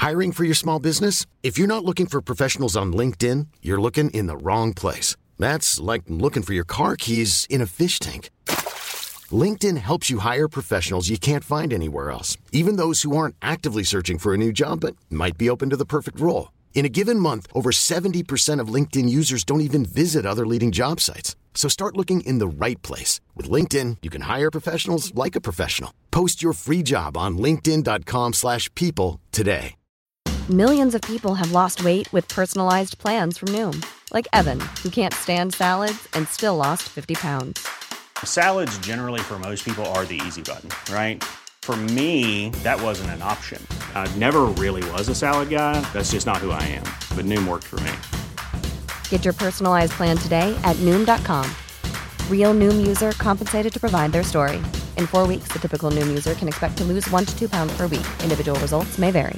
Hiring for your small business? If you're not looking for professionals on LinkedIn, you're looking in the wrong place. That's like looking for your car keys in a fish tank. LinkedIn helps you hire professionals you can't find anywhere else, even those who aren't actively searching for a new job but might be open to the perfect role. In a given month, over 70% of LinkedIn users don't even visit other leading job sites. So start looking in the right place. With LinkedIn, you can hire professionals like a professional. Post your free job on linkedin.com/people today. Millions of people have lost weight with personalized plans from Noom. Like Evan, who can't stand salads and still lost 50 pounds. Salads generally for most people are the easy button, right? For me, that wasn't an option. I never really was a salad guy. That's just not who I am. But Noom worked for me. Get your personalized plan today at Noom.com. Real Noom user compensated to provide their story. In 4 weeks, the typical Noom user can expect to lose 1 to 2 pounds per week. Individual results may vary.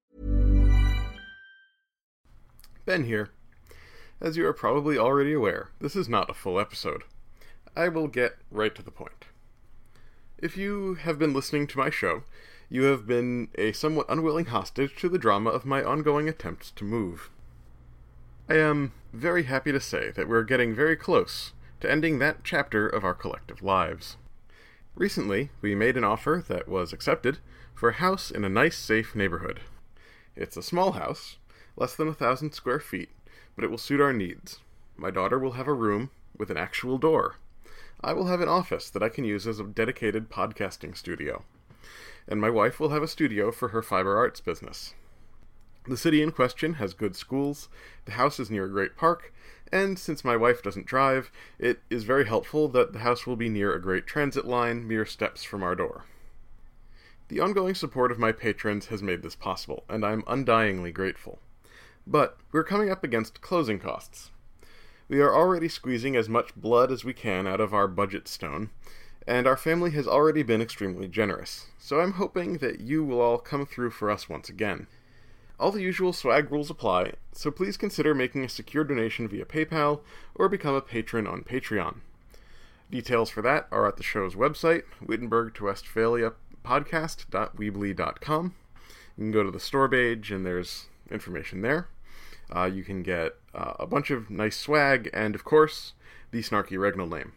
Ben here. As you are probably already aware, this is not a full episode. I will get right to the point. If you have been listening to my show, you have been a somewhat unwilling hostage to the drama of my ongoing attempts to move. I am very happy to say that we're getting very close to ending that chapter of our collective lives. Recently, we made an offer that was accepted for a house in a nice, safe neighborhood. It's a small house, less than 1,000 square feet, but it will suit our needs. My daughter will have a room with an actual door. I will have an office that I can use as a dedicated podcasting studio. And my wife will have a studio for her fiber arts business. The city in question has good schools, the house is near a great park, and since my wife doesn't drive, it is very helpful that the house will be near a great transit line mere steps from our door. The ongoing support of my patrons has made this possible, and I'm undyingly grateful. But we're coming up against closing costs. We are already squeezing as much blood as we can out of our budget stone, and our family has already been extremely generous, so I'm hoping that you will all come through for us once again. All the usual swag rules apply, so please consider making a secure donation via PayPal or become a patron on Patreon. Details for that are at the show's website, Wittenberg to Westphalia podcast.weebly.com. You can go to the store page and there's information there. You can get a bunch of nice swag and, of course, the snarky regnal name.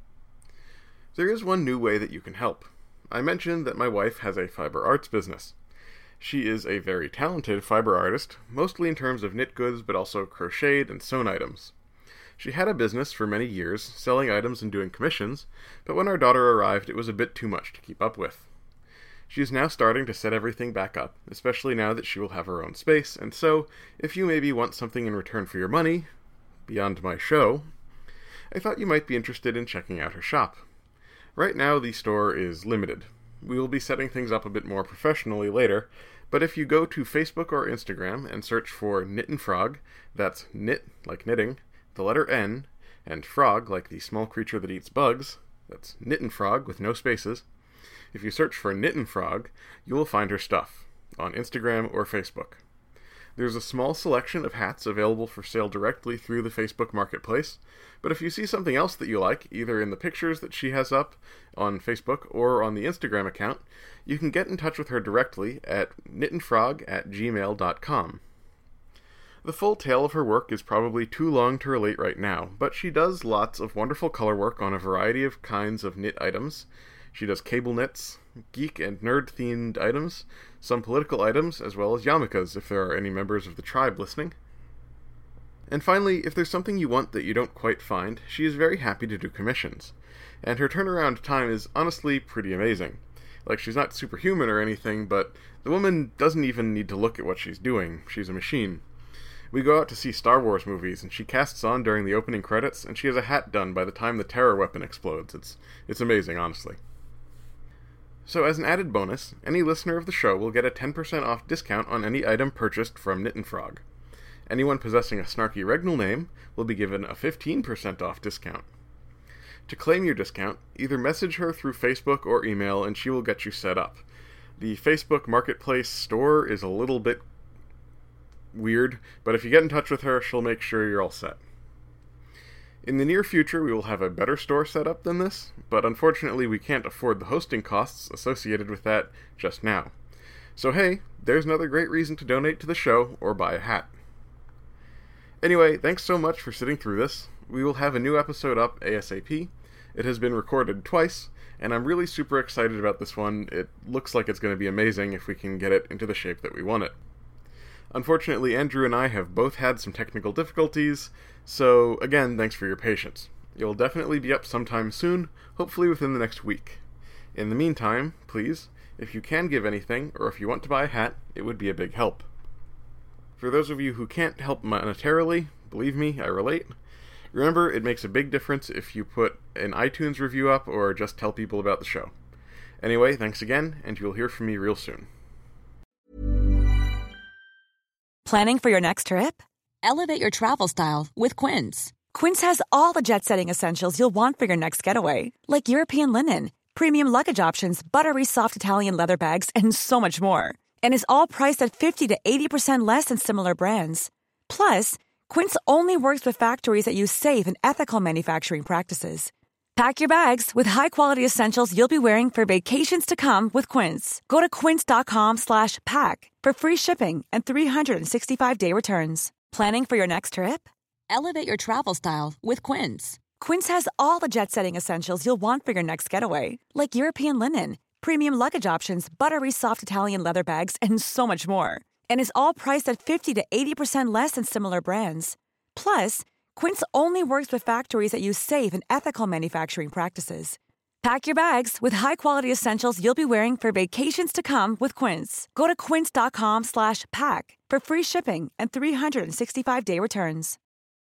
There is one new way that you can help. I mentioned that my wife has a fiber arts business. She is a very talented fiber artist, mostly in terms of knit goods, but also crocheted and sewn items. She had a business for many years, selling items and doing commissions, but when our daughter arrived, it was a bit too much to keep up with. She is now starting to set everything back up, especially now that she will have her own space, and so, if you maybe want something in return for your money, beyond my show, I thought you might be interested in checking out her shop. Right now, the store is limited. We will be setting things up a bit more professionally later, but if you go to Facebook or Instagram and search for Knit and Frog, that's knit, like knitting, the letter N, and frog, like the small creature that eats bugs, that's Knit and Frog with no spaces. If you search for Knit and Frog, you will find her stuff, on Instagram or Facebook. There's a small selection of hats available for sale directly through the Facebook Marketplace, but if you see something else that you like, either in the pictures that she has up on Facebook or on the Instagram account, you can get in touch with her directly at knitandfrog@gmail.com. The full tale of her work is probably too long to relate right now, but she does lots of wonderful color work on a variety of kinds of knit items. She does cable knits, geek and nerd-themed items, some political items, as well as yarmulkes if there are any members of the tribe listening. And finally, if there's something you want that you don't quite find, she is very happy to do commissions. And her turnaround time is honestly pretty amazing. Like, she's not superhuman or anything, but the woman doesn't even need to look at what she's doing. She's a machine. We go out to see Star Wars movies, and she casts on during the opening credits, and she has a hat done by the time the terror weapon explodes. It's amazing, honestly. So as an added bonus, any listener of the show will get a 10% off discount on any item purchased from Knit and Frog. Anyone possessing a snarky regnal name will be given a 15% off discount. To claim your discount, either message her through Facebook or email and she will get you set up. The Facebook Marketplace store is a little bit weird, but if you get in touch with her, she'll make sure you're all set. In the near future, we will have a better store set up than this, but unfortunately we can't afford the hosting costs associated with that just now. So hey, there's another great reason to donate to the show or buy a hat. Anyway, thanks so much for sitting through this. We will have a new episode up ASAP. It has been recorded twice, and I'm really super excited about this one. It looks like it's going to be amazing if we can get it into the shape that we want it. Unfortunately, Andrew and I have both had some technical difficulties, so again, thanks for your patience. You'll definitely be up sometime soon, hopefully within the next week. In the meantime, please, if you can give anything, or if you want to buy a hat, it would be a big help. For those of you who can't help monetarily, believe me, I relate. Remember, it makes a big difference if you put an iTunes review up or just tell people about the show. Anyway, thanks again, and you'll hear from me real soon. Planning for your next trip? Elevate your travel style with Quince. Quince has all the jet-setting essentials you'll want for your next getaway, like European linen, premium luggage options, buttery soft Italian leather bags, and so much more. And is all priced at 50 to 80% less than similar brands. Plus, Quince only works with factories that use safe and ethical manufacturing practices. Pack your bags with high-quality essentials you'll be wearing for vacations to come with Quince. Go to quince.com/pack for free shipping and 365-day returns. Planning for your next trip? Elevate your travel style with Quince. Quince has all the jet-setting essentials you'll want for your next getaway, like European linen, premium luggage options, buttery soft Italian leather bags, and so much more. And is all priced at 50 to 80% less than similar brands. Plus, Quince only works with factories that use safe and ethical manufacturing practices. Pack your bags with high-quality essentials you'll be wearing for vacations to come with Quince. Go to quince.com/pack for free shipping and 365-day returns.